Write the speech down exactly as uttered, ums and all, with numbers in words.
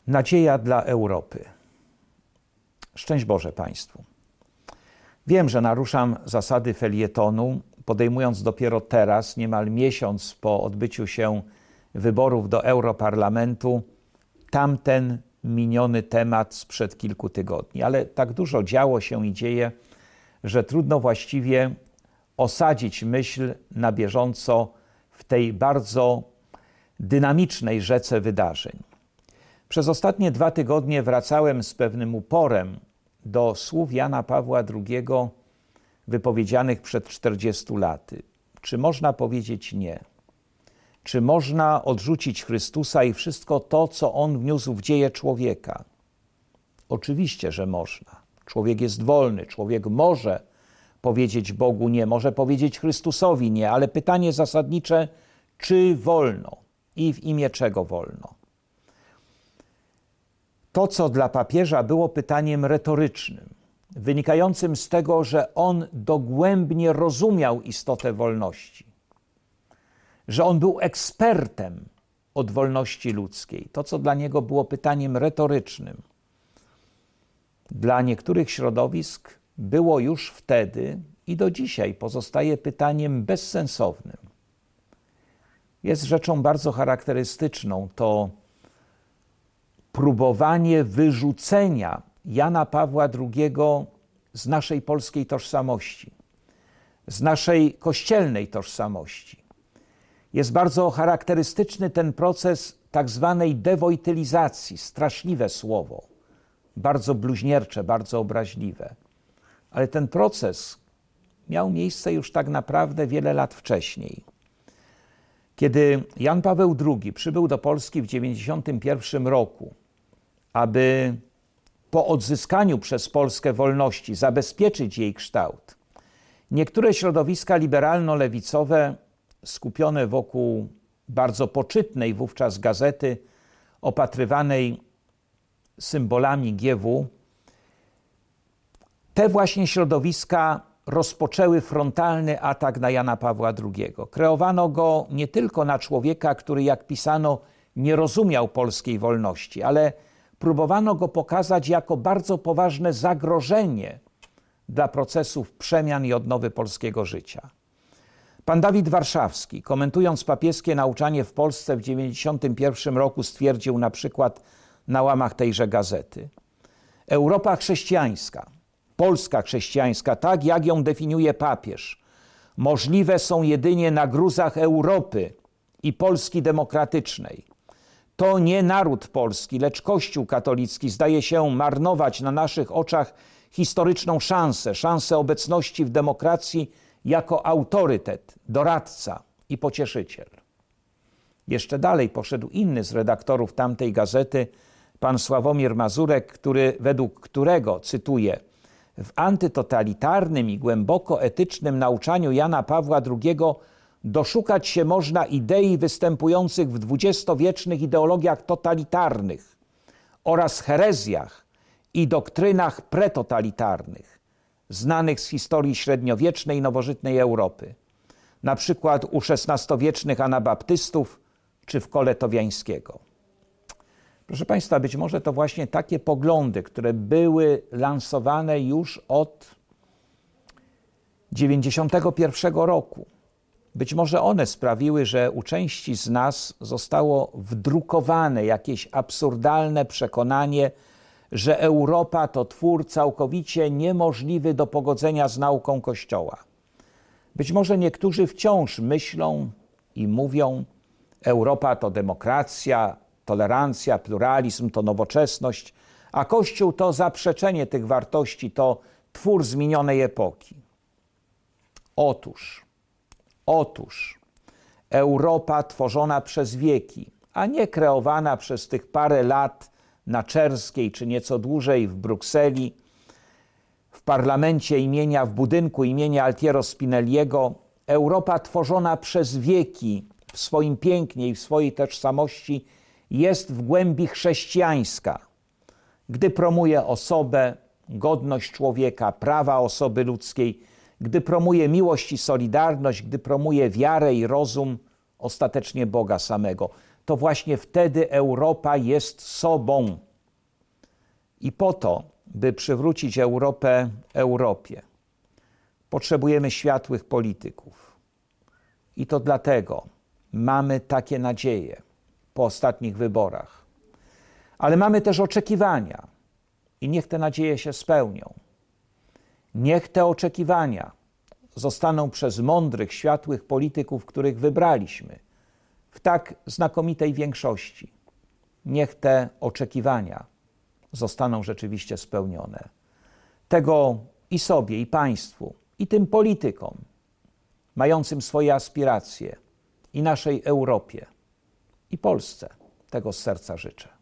Nadzieja dla Europy. Szczęść Boże Państwu. Wiem, że naruszam zasady felietonu, podejmując dopiero teraz, niemal miesiąc po odbyciu się wyborów do Europarlamentu, tamten miniony temat sprzed kilku tygodni. Ale tak dużo działo się i dzieje, że trudno właściwie osadzić myśl na bieżąco w tej bardzo dynamicznej rzece wydarzeń. Przez ostatnie dwa tygodnie wracałem z pewnym uporem do słów Jana Pawła drugiego wypowiedzianych przed czterdziestu laty. Czy można powiedzieć nie? Czy można odrzucić Chrystusa i wszystko to, co On wniósł w dzieje człowieka? Oczywiście, że można. Człowiek jest wolny, człowiek może powiedzieć Bogu nie, może powiedzieć Chrystusowi nie, ale pytanie zasadnicze, czy wolno i w imię czego wolno? To, co dla papieża było pytaniem retorycznym, wynikającym z tego, że on dogłębnie rozumiał istotę wolności, że on był ekspertem od wolności ludzkiej. To, co dla niego było pytaniem retorycznym, dla niektórych środowisk było już wtedy i do dzisiaj pozostaje pytaniem bezsensownym. Jest rzeczą bardzo charakterystyczną to próbowanie wyrzucenia Jana Pawła drugiego z naszej polskiej tożsamości, z naszej kościelnej tożsamości. Jest bardzo charakterystyczny ten proces tak zwanej dewojtylizacji, straszliwe słowo, bardzo bluźniercze, bardzo obraźliwe. Ale ten proces miał miejsce już tak naprawdę wiele lat wcześniej. Kiedy Jan Paweł drugi przybył do Polski w dziewięćdziesiątym pierwszym roku, aby po odzyskaniu przez Polskę wolności zabezpieczyć jej kształt, niektóre środowiska liberalno-lewicowe skupione wokół bardzo poczytnej wówczas gazety opatrywanej symbolami G W, te właśnie środowiska rozpoczęły frontalny atak na Jana Pawła drugiego. Kreowano go nie tylko na człowieka, który, jak pisano, nie rozumiał polskiej wolności, ale próbowano go pokazać jako bardzo poważne zagrożenie dla procesów przemian i odnowy polskiego życia. Pan Dawid Warszawski, komentując papieskie nauczanie w Polsce w dziewięćdziesiątym pierwszym roku, stwierdził na przykład na łamach tejże gazety: Europa chrześcijańska, Polska chrześcijańska, tak jak ją definiuje papież, możliwe są jedynie na gruzach Europy i Polski demokratycznej. To nie naród polski, lecz Kościół katolicki zdaje się marnować na naszych oczach historyczną szansę, szansę obecności w demokracji jako autorytet, doradca i pocieszyciel. Jeszcze dalej poszedł inny z redaktorów tamtej gazety, pan Sławomir Mazurek, który, według którego, cytuję, w antytotalitarnym i głęboko etycznym nauczaniu Jana Pawła drugiego doszukać się można idei występujących w dwudziestowiecznych ideologiach totalitarnych oraz herezjach i doktrynach pretotalitarnych, znanych z historii średniowiecznej i nowożytnej Europy, na przykład u szesnastowiecznych anabaptystów czy w Kole Towiańskiego. Proszę Państwa, być może to właśnie takie poglądy, które były lansowane już od dziewięćdziesiątego pierwszego roku, być może one sprawiły, że u części z nas zostało wdrukowane jakieś absurdalne przekonanie, że Europa to twór całkowicie niemożliwy do pogodzenia z nauką Kościoła. Być może niektórzy wciąż myślą i mówią, Europa to demokracja, tolerancja, pluralizm, to nowoczesność, a Kościół to zaprzeczenie tych wartości, to twór z minionej epoki. Otóż, otóż Europa tworzona przez wieki, a nie kreowana przez tych parę lat na Czerskiej czy nieco dłużej w Brukseli, w parlamencie imienia, w budynku imienia Altiero Spinelliego, Europa tworzona przez wieki w swoim pięknie i w swojej tożsamości jest w głębi chrześcijańska, gdy promuje osobę, godność człowieka, prawa osoby ludzkiej, gdy promuje miłość i solidarność, gdy promuje wiarę i rozum, ostatecznie Boga samego. to właśnie wtedy Europa jest sobą. I po to, by przywrócić Europę Europie, potrzebujemy światłych polityków. I to dlatego mamy takie nadzieje po ostatnich wyborach. Ale mamy też oczekiwania i niech te nadzieje się spełnią. Niech te oczekiwania zostaną przez mądrych, światłych polityków, których wybraliśmy, w tak znakomitej większości. Niech te oczekiwania zostaną rzeczywiście spełnione. Tego i sobie, i państwu, i tym politykom, mającym swoje aspiracje, i naszej Europie, i Polsce tego z serca życzę.